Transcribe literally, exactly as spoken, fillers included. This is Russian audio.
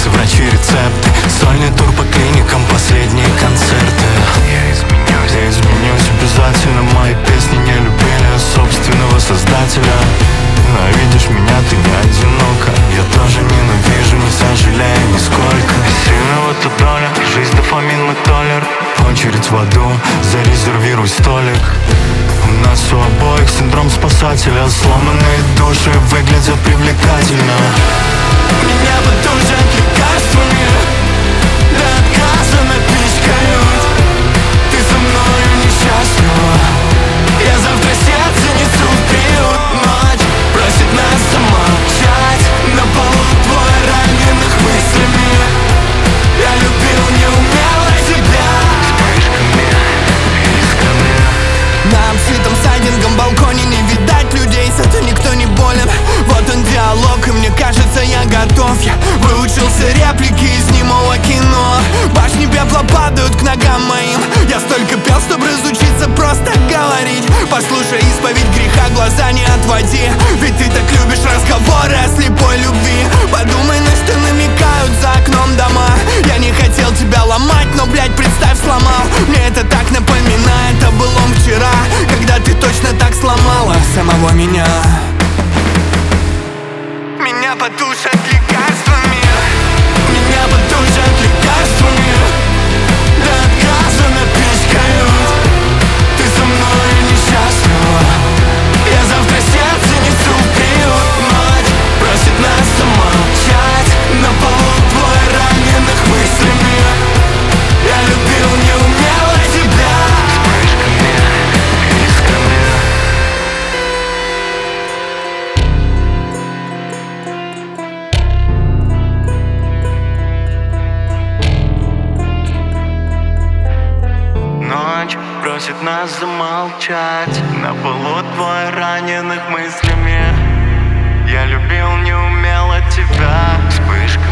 больницы, врачи, рецепты, сольный тур по клиникам, последние концерты. Я изменюсь, я изменюсь обязательно. Мои песни не любили собственного создателя. Ненавидишь меня, ты не одинока. Я тоже ненавижу, не сожалею нисколько. Сильного тут доля, жизнь дофамин, мы толер. Очередь в аду, зарезервируй столик. У нас у обоих синдром спасателя. Сломанные души выглядят привлекательно. Меня подушат лекарствами, до отказа напичкают. Ты со мною несчастлива. Я завтра сердце несу в приют. Ночь просит нас замолчать. На полу твой раненых мыслями. Я любил, не умела тебя. Вспышками, искрами. На обшитом сайдингом балконе не видать людей, зато никто не болен. Вот он диалог, и мне кажется, я готов. Я выучился реплики из немого кино. Башни пепла падают к ногам моим. Я столько пел, чтобы разучиться просто говорить. Послушай исповедь греха, глаза не отводи. Ведь ты так любишь разговоры о слепой любви. Подумай, на что намекают за окном дома. Я не хотел тебя ломать, но, блядь, представь, сломал. Мне это так напоминает о былом вчера, когда ты точно так сломала самого меня. Меня подушат лекарствами. Меня подушат лекарствами, до отказа напичкают. Ты со мной несчастлива. Я завтра сердце несу в приют. Ночь просит нас замолчать. На полу твой раненых мыслями. Я любил, не умела тебя. Вспышками, искрами. Ночь просит нас замолчать. На полу твой раненых мыслями. Я любил, не умела тебя. Вспышка.